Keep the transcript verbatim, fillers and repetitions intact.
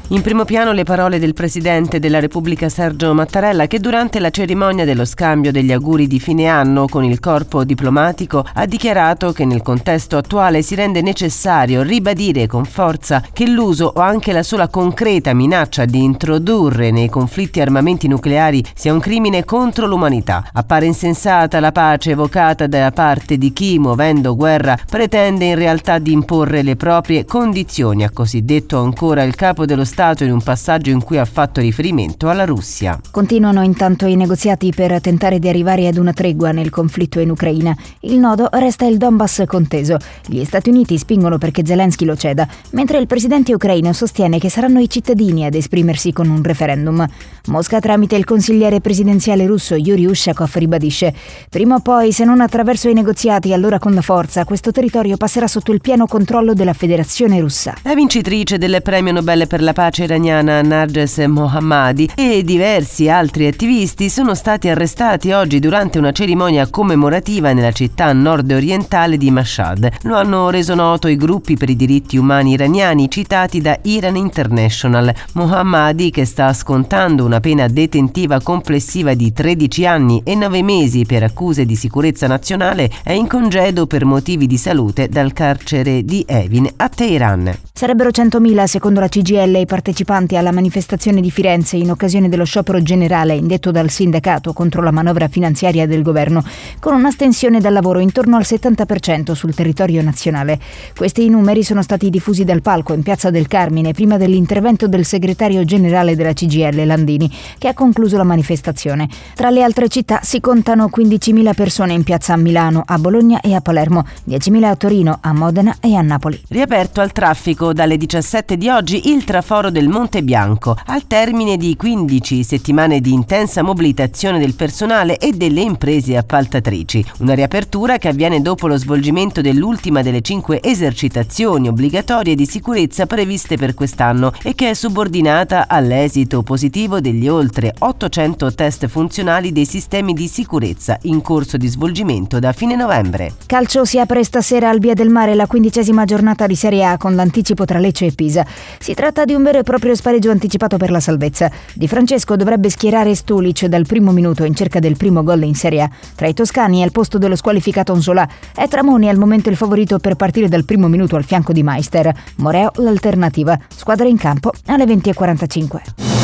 In primo piano le parole del Presidente della Repubblica Sergio Mattarella, che durante la cerimonia dello scambio degli auguri di fine anno con il corpo diplomatico ha dichiarato che nel contesto attuale si rende necessario ribadire con forza che l'uso o anche la sola concreta minaccia di introdurre nei conflitti armamenti nucleari sia un crimine contro l'umanità. Appare insensata la pace evocata da parte di chi, muovendo guerra, pretende in realtà di imporre le proprie condizioni, ha così detto ancora il capo dello Stato in un passaggio in cui ha fatto riferimento alla Russia. Continuano intanto i negoziati per tentare di arrivare ad una tregua nel conflitto in Ucraina. Il nodo resta il Donbass conteso. Gli Stati Uniti spingono perché Zelensky lo ceda, mentre il presidente ucraino sostiene che saranno i cittadini ad esprimersi con un referendum. Mosca, tramite il consigliere presidenziale russo Yuri Ushakov, ribadisce: prima o poi, se non attraverso i negoziati, allora con la forza, questo territorio passerà sotto il pieno controllo della Federazione Russa. La vincitrice del premio Nobel per la pace iraniana Narges Mohammadi e diversi altri attivisti sono stati arrestati oggi durante una cerimonia commemorativa nella città nord-orientale di Mashhad. Lo hanno reso noto i gruppi per i diritti umani iraniani citati da Iran International. Mohammadi, che sta scontando una pena detentiva complessiva di tredici anni e nove mesi per accuse di sicurezza nazionale, è in congedo per motivi di salute dal carcere di Evin a Teheran. Sarebbero centomila, secondo la C G I L, i partecipanti alla manifestazione di Firenze in occasione dello sciopero generale indetto dal sindacato contro la manovra finanziaria del governo, con un'astensione dal lavoro intorno al settanta per cento sul territorio nazionale. Questi numeri sono stati diffusi dal palco in Piazza del Carmine prima dell'intervento del segretario generale della C G I L Landini, che ha concluso la manifestazione. Tra le altre città si contano quindicimila persone in piazza a Milano, a Bologna e a Palermo, diecimila a Torino, a Modena e a Napoli. Riaperto al traffico dalle diciassette di oggi il traforo del Monte Bianco, al termine di quindici settimane di intensa mobilitazione del personale e delle imprese appaltatrici. Una riapertura che avviene dopo lo svolgimento dell'ultima delle cinque esercitazioni obbligatorie di sicurezza previste per quest'anno e che è subordinata all'esito positivo degli oltre ottocento test funzionali dei sistemi di sicurezza in corso di svolgimento da fine novembre. Calcio: si apre stasera al Via del Mare la quindicesima giornata di Serie A con l'anticipo tra Lecce e Pisa. Si tratta di un vero e proprio spareggio anticipato per la salvezza. Di Francesco dovrebbe schierare Stulic dal primo minuto in cerca del primo gol in Serie A. Tra i toscani, al posto dello squalificato Onsolà, è Tramoni al momento il favorito per partire dal primo minuto al fianco di Meister. Moreo l'alternativa. Squadra in campo alle venti e quarantacinque.